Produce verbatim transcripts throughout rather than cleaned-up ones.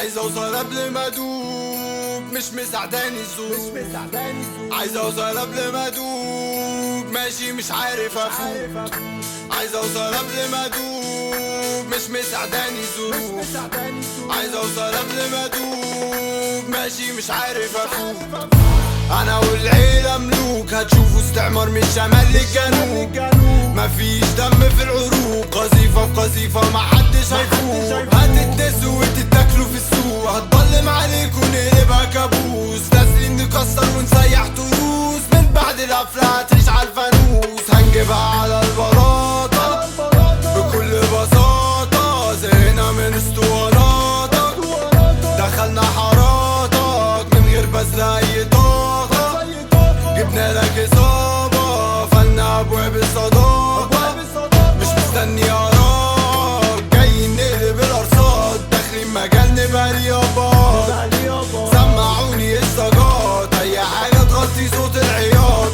عايز اوصل قبل ما ادوب، مش مساعداني الظروف. عايز اوصل قبل ما ادوب، ماشي مش عارف افوق. عايز اوصل قبل ما ادوب، مش مساعداني الظروف. عايز اوصل قبل ما ادوب، ماشي مش عارف افوق. انا والعيلة ملوك، هتشوفوا استعمار من الشمال للجنوب. مفيش دم في العروق، قذيفة في قذيفة محدش هيفوق. هتتنسوا وتتاكلوا في السوق، هتضلم عليكوا نقلبها كابوس. نازلين نكسر ونسيح تروس، من بعد القفلة هتعيش عالفانوس. هنجيبها على البلاطة بكل بساطة، زهقنا من اسطواناتك. دخلنا حاراتك من غير بذل اي طاقة. جبنا لك اصابة، فلنا ابواب الصداقة. مش مستني اراك، جايين نقلب الارصاد. داخلين مجال نبقى رياضات، سمعوني السجات. اي حاجة تغطي صوت العياط.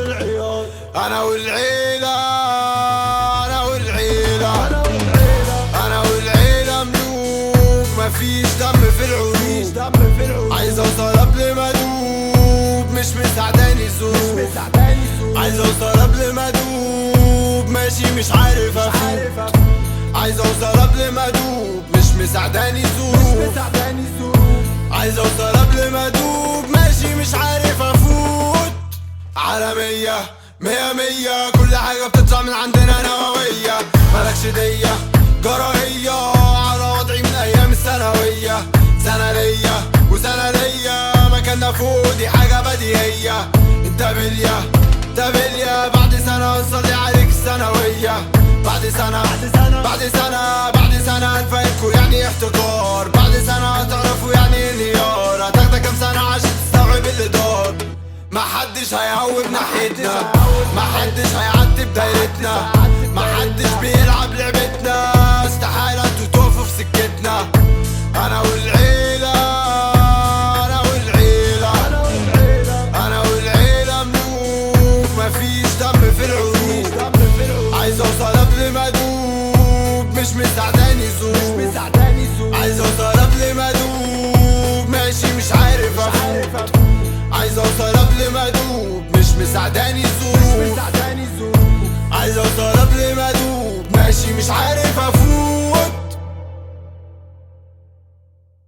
انا والعيلة انا والعيلة انا والعيلة ملوك، مفيش دم في العروق. عايز اوصل قبل ما ادوب، مش مساعداني الظروف. عايز اوصل قبل ما ادوب، ماشي مش عارف افوق. عايز اوصل قبل ما ادوب، مش مساعداني الظروف. عايز اوصل قبل ما ادوب، ماشي مش عارف افوت. عالمية مية مية، كل حاجة بتطلع من عندنا نووية. ملكش دية جراهية على وضعي من ايام الثانوية. سنة ليا وسنة ليا، مكاننا فوق دي حاجة بديهية. انت بليا انت بليا، بعد سنة نصلي عليك الثانوية. بعد سنة بعد سنة بعد سنة هنفهمكوا يعني احتكار. بعد سنة هتعرفوا يعني انهيار. هتاخدك كام سنة عشان تستوعب اللي دار. محدش هيهوب ناحيتنا، محدش هيعتب دايرتنا، محدش بيلعب لعبتنا. استحالة انتوا تقفوا في سكتنا. انا والعيلة انا والعيلة انا والعيلة ملوك، مفيش دم في العروق. عايز اوصل قبل ما ادوب، مش مساعداني الظروف. عايز اوصل قبل ما ادوب، ماشي مش عارف افوق. عايز اوصل قبل ما ادوب، مش مساعداني الظروف. عايز اوصل قبل ما ادوب، ماشي مش عارف افوق.